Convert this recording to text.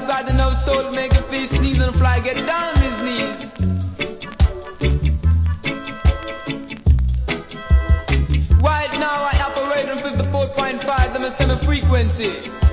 have got enough soul to make a fish sneeze and a fly get down on his knees. Right now I operate on 54.5, them a semi frequency.